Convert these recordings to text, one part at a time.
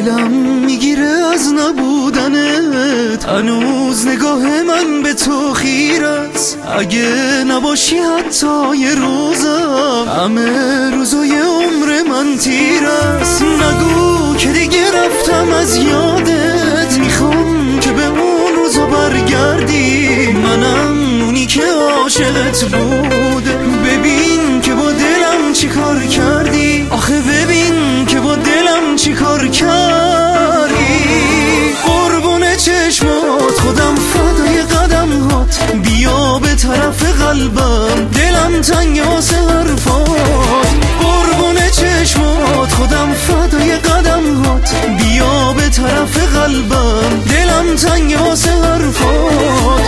دلم میگیره از نبودنت، هنوز نگاه من به تو خیره است. اگه نباشی حتی یه روزم، همه روزای عمر من تیر است. نگو که دیگه رفتم از یادت، میخوام که به اون روزا برگردی. منم اونی که عاشقت بوده، ببین که با دلم چی کار کردی. آخه ببین که با دلم چی کار کردی. قربون چشمات خودم فدای قدم هات، بیا به طرف قلبم دلم تنگ واسه حرفات. قربون چشمات خودم فدای قدم هات، بیا به طرف قلبم دلم تنگ واسه حرفات.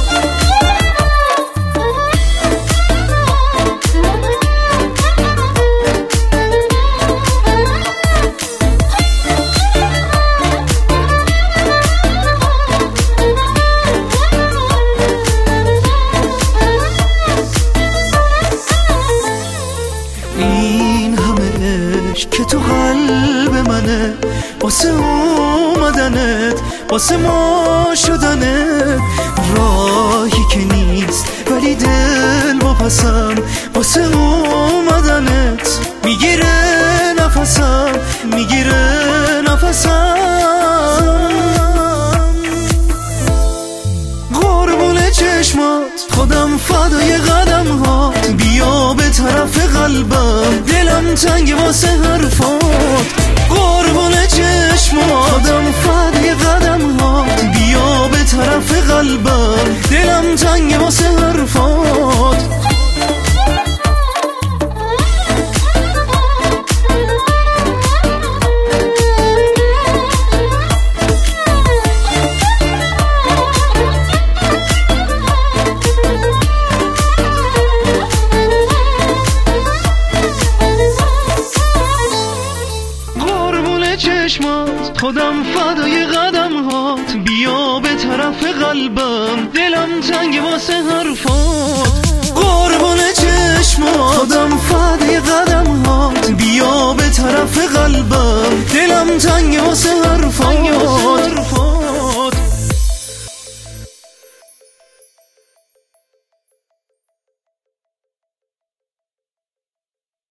این همه عشق که تو قلب منه، واسه اومدنت واسه ما شدنت. راهی که نیست ولی دل واپسم، واسه اومدنت میگیره نفسم، میگیره نفسم. قربون چشمات خودم فدای قدم هات، بیا به طرف قلبم دلم تنگ واسه حرفات. قربون چشمات خودم فدای قدم هات، بیا به طرف قلبم دلم تنگ واسه حرفات. چشمات خودم فدای قدم هات، بیا به طرف قلبم دلم تنگ واسه حرفات. قربون چشمات خودم فدای قدم هات، بیا به طرف قلبم دلم تنگ واسه حرفات.